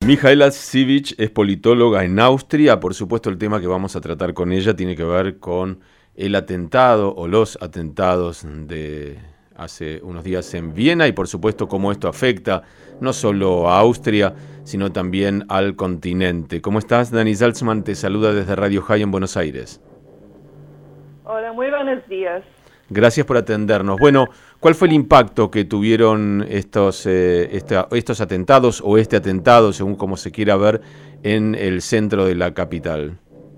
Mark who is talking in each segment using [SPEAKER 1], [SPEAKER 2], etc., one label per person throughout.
[SPEAKER 1] Mihaela Sivic es politóloga en Austria. Por supuesto, el tema que vamos a tratar con ella tiene que ver con el atentado o los atentados de hace unos días en Viena y, por supuesto, cómo esto afecta no solo a Austria, sino también al continente. ¿Cómo estás? Dani Salzman te saluda desde Radio High en Buenos Aires.
[SPEAKER 2] Hola, muy buenos días.
[SPEAKER 1] Gracias por atendernos. Bueno, ¿cuál fue el impacto que tuvieron estos atentados o este atentado, según como se quiera ver, en el centro de la capital?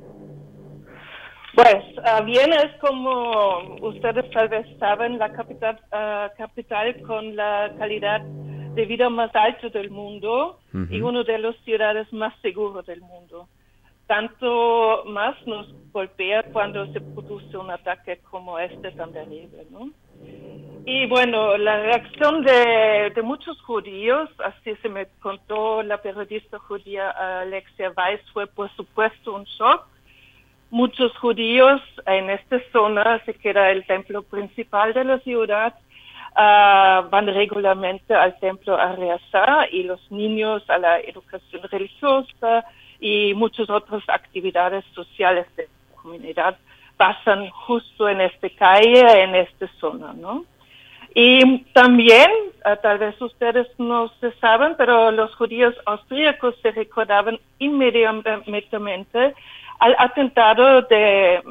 [SPEAKER 2] Pues Viena es, como ustedes tal vez saben, la capital con la calidad de vida más alta del mundo y una de las ciudades más seguras del mundo. Tanto más nos golpea cuando se produce un ataque como este tan terrible, ¿no? Y bueno, la reacción de muchos judíos, así se me contó la periodista judía Alexia Weiss, fue por supuesto un shock. Muchos judíos en esta zona, que era el templo principal de la ciudad, van regularmente al templo a rezar y los niños a la educación religiosa y muchas otras actividades sociales de la comunidad pasan justo en esta calle, en esta zona, ¿no? Y también, tal vez ustedes no se saben, pero los judíos austríacos se recordaban inmediatamente al atentado de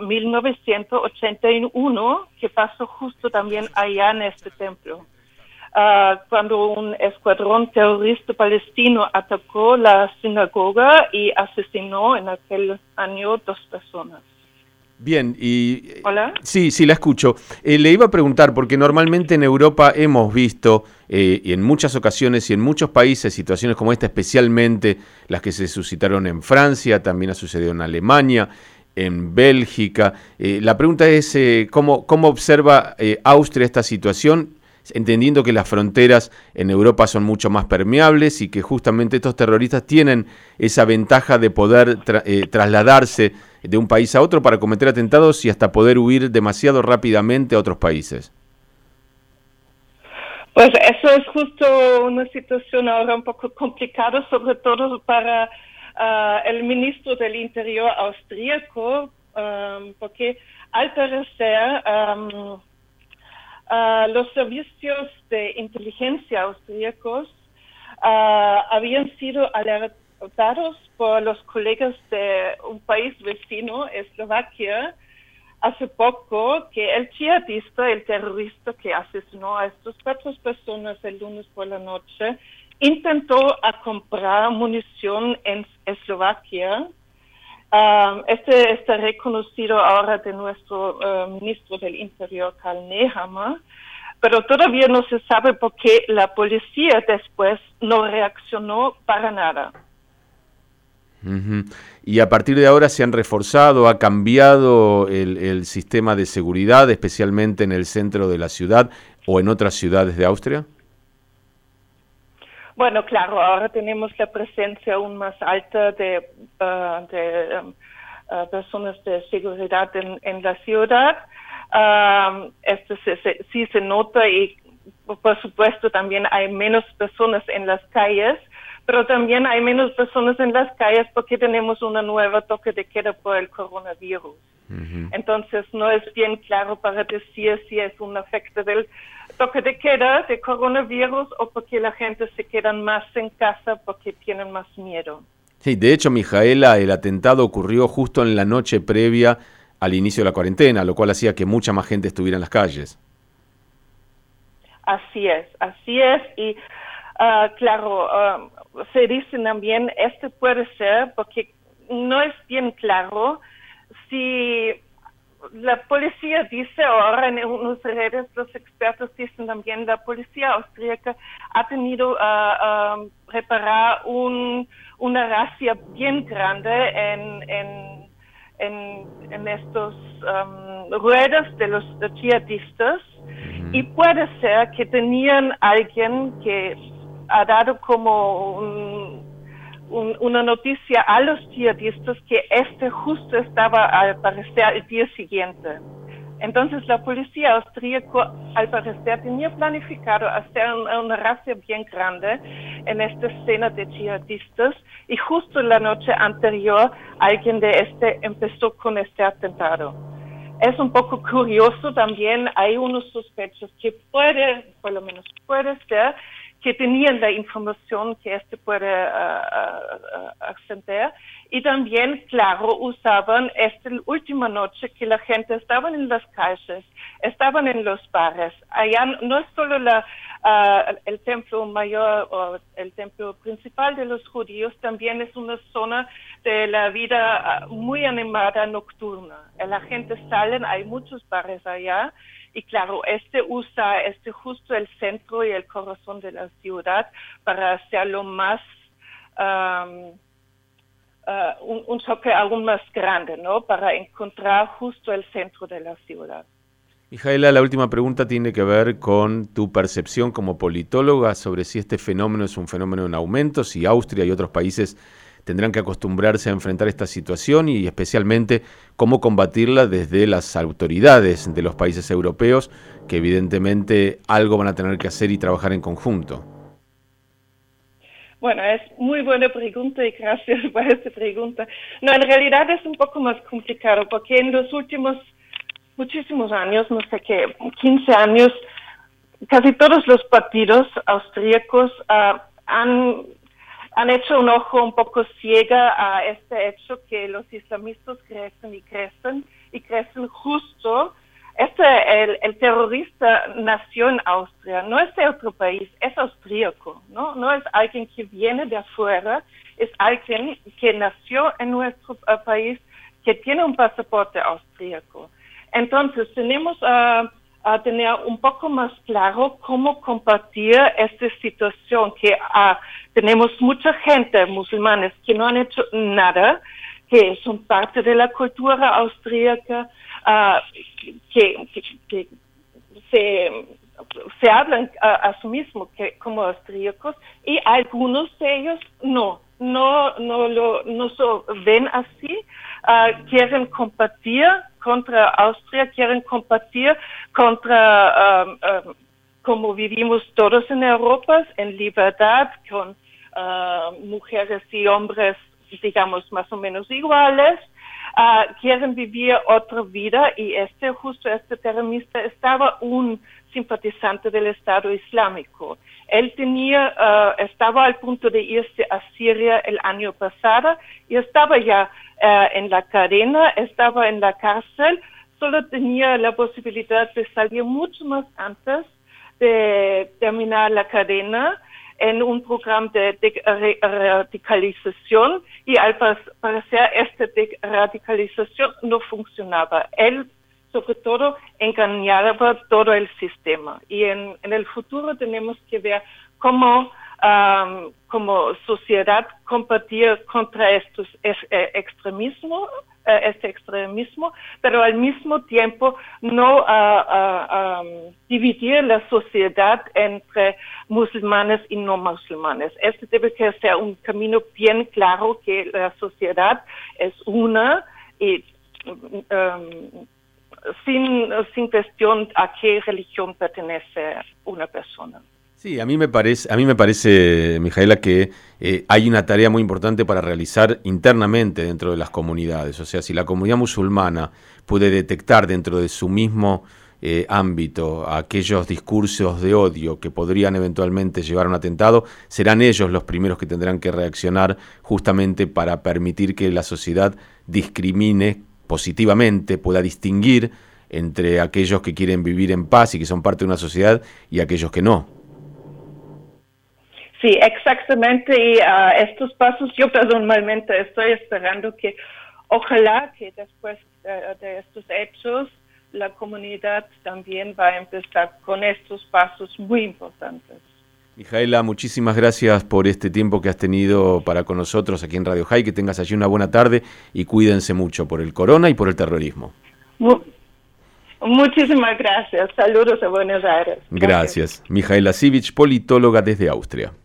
[SPEAKER 2] 1981 que pasó justo también allá en este templo. Cuando un escuadrón terrorista palestino atacó la sinagoga y asesinó en aquel año 2 personas.
[SPEAKER 1] Bien, y...
[SPEAKER 2] ¿Hola?
[SPEAKER 1] Sí, la escucho. Le iba a preguntar, porque normalmente en Europa hemos visto, y en muchas ocasiones y en muchos países, situaciones como esta, especialmente las que se suscitaron en Francia, también ha sucedido en Alemania, en Bélgica. La pregunta es, ¿cómo observa Austria esta situación? Entendiendo que las fronteras en Europa son mucho más permeables y que justamente estos terroristas tienen esa ventaja de poder trasladarse de un país a otro para cometer atentados y hasta poder huir demasiado rápidamente a otros países.
[SPEAKER 2] Pues eso es justo una situación ahora un poco complicada, sobre todo para el ministro del Interior austríaco, porque al parecer los servicios de inteligencia austríacos habían sido alertados por los colegas de un país vecino, Eslovaquia, hace poco, que el yihadista, el terrorista que asesinó a estas 4 personas el lunes por la noche, intentó comprar munición en Eslovaquia. Este está reconocido ahora de nuestro ministro del Interior, Karl Nehammer, pero todavía no se sabe por qué la policía después no reaccionó para nada.
[SPEAKER 1] Y a partir de ahora se han reforzado, ha cambiado el sistema de seguridad, especialmente en el centro de la ciudad o en otras ciudades de Austria.
[SPEAKER 2] Bueno, claro, ahora tenemos la presencia aún más alta de personas de seguridad en la ciudad. Esto sí se nota y, por supuesto, también hay menos personas en las calles, pero también hay menos personas en las calles porque tenemos una nueva toque de queda por el coronavirus. Entonces, no es bien claro para decir si es un efecto del toque de queda de coronavirus o porque la gente se queda más en casa porque tienen más miedo.
[SPEAKER 1] Sí, de hecho, Mihaela, el atentado ocurrió justo en la noche previa al inicio de la cuarentena, lo cual hacía que mucha más gente estuviera en las calles.
[SPEAKER 2] Así es. Y claro, se dice también, puede ser, porque no es bien claro si la policía dice, ahora en unas redes los expertos dicen también, la policía austríaca ha tenido reparar una razzia bien grande en estos ruedas de los yihadistas, y puede ser que tenían alguien que ha dado como una noticia a los yihadistas que justo estaba al parecer el día siguiente. Entonces la policía austríaca al parecer tenía planificado hacer una razzia bien grande en esta escena de yihadistas y justo la noche anterior alguien de empezó con este atentado. Es un poco curioso también, hay unos sospechos que por lo menos puede ser, que tenían la información que puede ascender y también, claro, usaban esta última noche que la gente estaba en las calles, estaban en los bares. Allá no es solo el templo mayor o el templo principal de los judíos, también es una zona de la vida muy animada nocturna. La gente sale, hay muchos bares allá. Y claro, usa justo el centro y el corazón de la ciudad para hacerlo más, un choque aún más grande, ¿no? Para encontrar justo el centro de la ciudad.
[SPEAKER 1] Mijaela, la última pregunta tiene que ver con tu percepción como politóloga sobre si este fenómeno es un fenómeno en aumento, si Austria y otros países tendrán que acostumbrarse a enfrentar esta situación y especialmente cómo combatirla desde las autoridades de los países europeos, que evidentemente algo van a tener que hacer y trabajar en conjunto.
[SPEAKER 2] Bueno, es muy buena pregunta y gracias por esta pregunta. No, en realidad es un poco más complicado porque en los últimos muchísimos años, no sé qué, 15 años, casi todos los partidos austríacos han hecho un ojo un poco ciega a este hecho que los islamistas crecen justo. El terrorista nació en Austria, no es de otro país, es austríaco, ¿no? No es alguien que viene de afuera, es alguien que nació en nuestro país, que tiene un pasaporte austríaco. Entonces, tenemos a tener un poco más claro cómo combatir esta situación, que tenemos mucha gente, musulmanes, que no han hecho nada, que son parte de la cultura austríaca, que se hablan a sí mismos como austríacos, y algunos de ellos no se ven así, quieren combatir contra Austria, quieren combatir contra como vivimos todos en Europa, en libertad, con mujeres y hombres, digamos, más o menos iguales, quieren vivir otra vida, y este terrorista estaba un simpatizante del Estado Islámico. Él estaba al punto de irse a Siria el año pasado y estaba ya en la cadena, estaba en la cárcel, solo tenía la posibilidad de salir mucho más antes de terminar la cadena en un programa de radicalización, y al parecer esta radicalización no funcionaba. Él, sobre todo, engañaba todo el sistema. Y en el futuro tenemos que ver cómo como sociedad combatir contra este extremismo, pero al mismo tiempo no dividir la sociedad entre musulmanes y no musulmanes. Este debe ser un camino bien claro, que la sociedad es una y sin cuestión a qué religión pertenece una persona.
[SPEAKER 1] Sí, a mí me parece, Mijaela, que hay una tarea muy importante para realizar internamente dentro de las comunidades. O sea, si la comunidad musulmana puede detectar dentro de su mismo ámbito aquellos discursos de odio que podrían eventualmente llevar a un atentado, serán ellos los primeros que tendrán que reaccionar justamente para permitir que la sociedad discrimine positivamente, pueda distinguir entre aquellos que quieren vivir en paz y que son parte de una sociedad y aquellos que no.
[SPEAKER 2] Sí, exactamente, y estos pasos yo personalmente estoy esperando que ojalá que después de estos hechos la comunidad también va a empezar con estos pasos muy importantes.
[SPEAKER 1] Mijaela, muchísimas gracias por este tiempo que has tenido para con nosotros aquí en Radio High, que tengas allí una buena tarde y cuídense mucho por el corona y por el terrorismo.
[SPEAKER 2] Muchísimas gracias, saludos a Buenos Aires.
[SPEAKER 1] Gracias. Mijaela Sivic, politóloga desde Austria.